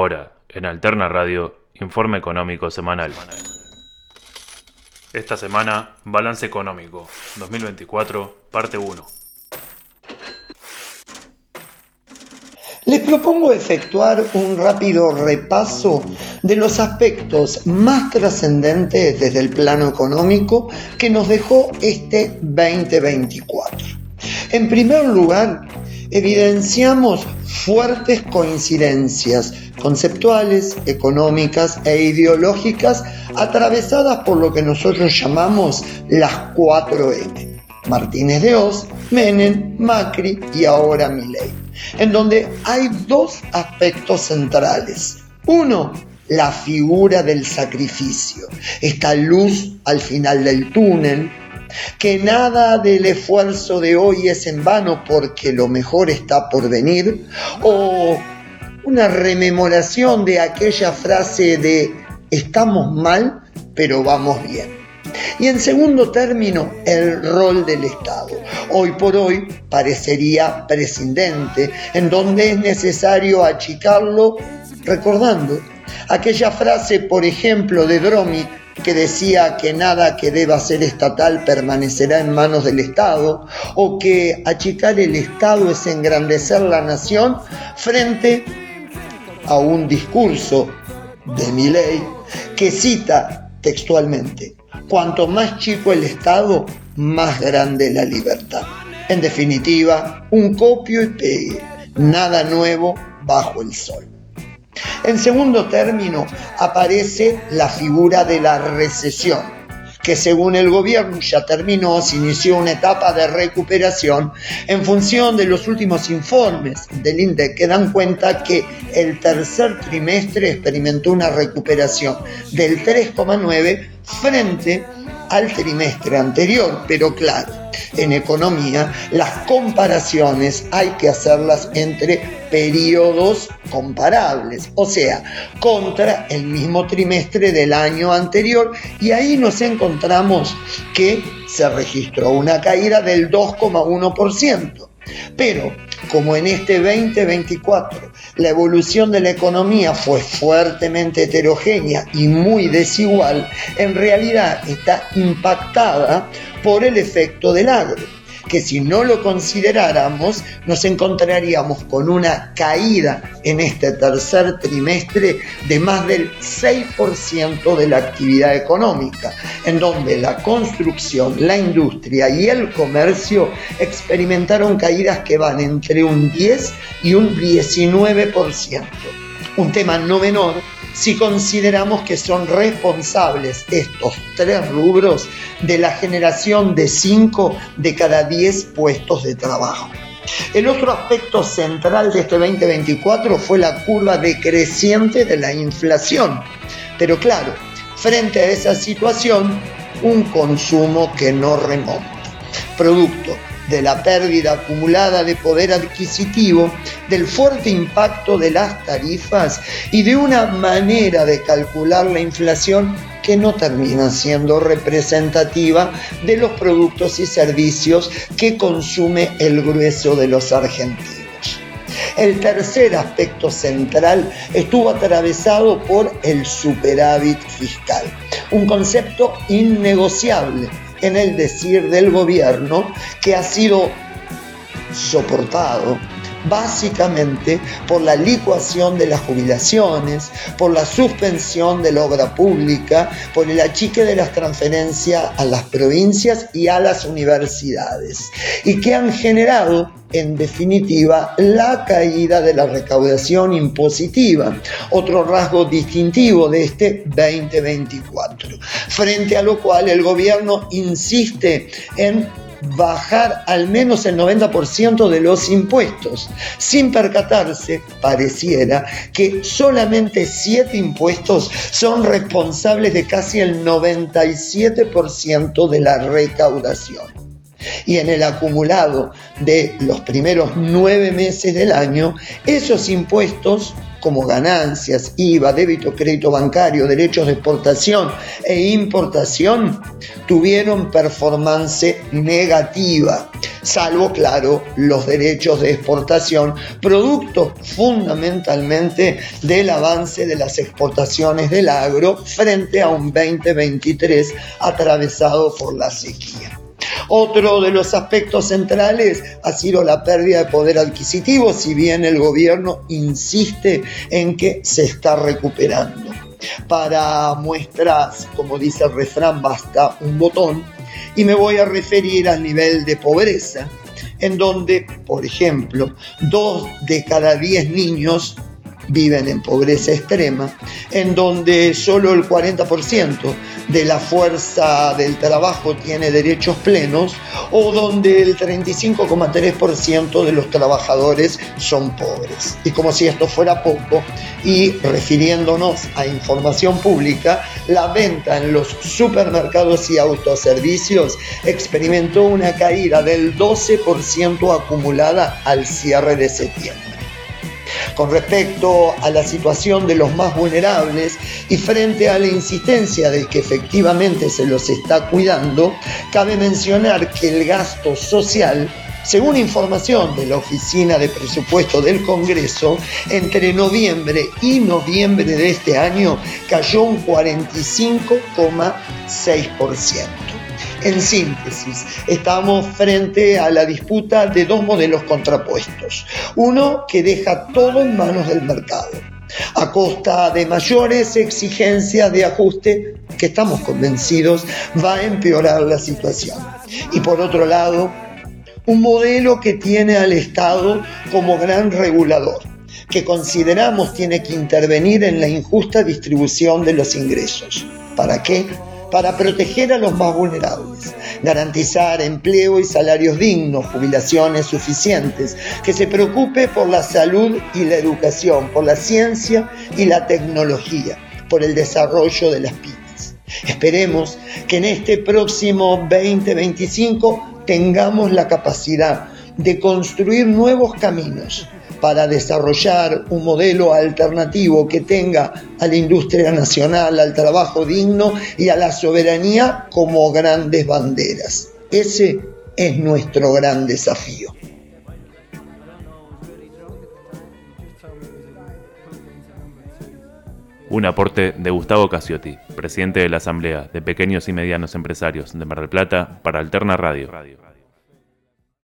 Ahora, en Alterna Radio, Informe Económico Semanal. Esta semana, Balance Económico 2024, parte 1. Les propongo efectuar un rápido repaso de los aspectos más trascendentes desde el plano económico que nos dejó este 2024. En primer lugar, evidenciamos fuertes coincidencias conceptuales, económicas e ideológicas atravesadas por lo que nosotros llamamos las 4M. Martínez de Hoz, Menem, Macri y ahora Milei, en donde hay dos aspectos centrales. Uno, la figura del sacrificio, esta luz al final del túnel, que nada del esfuerzo de hoy es en vano porque lo mejor está por venir, o una rememoración de aquella frase de estamos mal pero vamos bien. Y en segundo término, el rol del Estado. Hoy por hoy parecería prescindente, en donde es necesario achicarlo recordando aquella frase, por ejemplo, de Dromi, que decía que nada que deba ser estatal permanecerá en manos del Estado, o que achicar el Estado es engrandecer la nación, frente a un discurso de Milei que cita textualmente: cuanto más chico el Estado, más grande la libertad. En definitiva, un copio y pegue, nada nuevo bajo el sol. En segundo término, aparece la figura de la recesión, que según el gobierno ya terminó, se inició una etapa de recuperación en función de los últimos informes del INDEC que dan cuenta que el tercer trimestre experimentó una recuperación del 3,9% frente al trimestre anterior, pero claro, en economía las comparaciones hay que hacerlas entre periodos comparables, o sea, contra el mismo trimestre del año anterior, y ahí nos encontramos que se registró una caída del 2,1%. Pero como en este 2024 la evolución de la economía fue fuertemente heterogénea y muy desigual, en realidad está impactada por el efecto del agro, que si no lo consideráramos nos encontraríamos con una caída en este tercer trimestre de más del 6% de la actividad económica, en donde la construcción, la industria y el comercio experimentaron caídas que van entre un 10 y un 19%. Un tema no menor si consideramos que son responsables estos tres rubros de la generación de 5 de cada 10 puestos de trabajo. El otro aspecto central de este 2024 fue la curva decreciente de la inflación. Pero claro, frente a esa situación, un consumo que no remonta, producto de la pérdida acumulada de poder adquisitivo, del fuerte impacto de las tarifas y de una manera de calcular la inflación que no termina siendo representativa de los productos y servicios que consume el grueso de los argentinos. El tercer aspecto central estuvo atravesado por el superávit fiscal, un concepto innegociable en el decir del gobierno, que ha sido soportado básicamente por la licuación de las jubilaciones, por la suspensión de la obra pública, por el achique de las transferencias a las provincias y a las universidades, y que han generado, en definitiva, la caída de la recaudación impositiva, otro rasgo distintivo de este 2024, frente a lo cual el gobierno insiste en bajar al menos el 90% de los impuestos, sin percatarse, pareciera, que solamente 7 impuestos son responsables de casi el 97% de la recaudación. Y en el acumulado de los primeros 9 meses del año, esos impuestos como ganancias, IVA, débito, crédito bancario, derechos de exportación e importación, tuvieron performance negativa, salvo, claro, los derechos de exportación, producto fundamentalmente del avance de las exportaciones del agro frente a un 2023 atravesado por la sequía. Otro de los aspectos centrales ha sido la pérdida de poder adquisitivo, si bien el gobierno insiste en que se está recuperando. Para muestras, como dice el refrán, basta un botón, y me voy a referir al nivel de pobreza, en donde, por ejemplo, 2 de cada 10 niños viven en pobreza extrema, en donde solo el 40% de la fuerza del trabajo tiene derechos plenos, o donde el 35,3% de los trabajadores son pobres. Y como si esto fuera poco, y refiriéndonos a información pública, la venta en los supermercados y autoservicios experimentó una caída del 12% acumulada al cierre de septiembre. Con respecto a la situación de los más vulnerables y frente a la insistencia de que efectivamente se los está cuidando, cabe mencionar que el gasto social, según información de la Oficina de Presupuesto del Congreso, entre noviembre y noviembre de este año cayó un 45,6%. En síntesis, estamos frente a la disputa de 2 modelos contrapuestos. Uno que deja todo en manos del mercado, a costa de mayores exigencias de ajuste que estamos convencidos va a empeorar la situación. Y por otro lado, un modelo que tiene al Estado como gran regulador, que consideramos tiene que intervenir en la injusta distribución de los ingresos. ¿Para qué? Para proteger a los más vulnerables, garantizar empleo y salarios dignos, jubilaciones suficientes, que se preocupe por la salud y la educación, por la ciencia y la tecnología, por el desarrollo de las pymes. Esperemos que en este próximo 2025 tengamos la capacidad de construir nuevos caminos para desarrollar un modelo alternativo que tenga a la industria nacional, al trabajo digno y a la soberanía como grandes banderas. Ese es nuestro gran desafío. Un aporte de Gustavo Casiotti, presidente de la Asamblea de Pequeños y Medianos Empresarios de Mar del Plata, para Alterna Radio.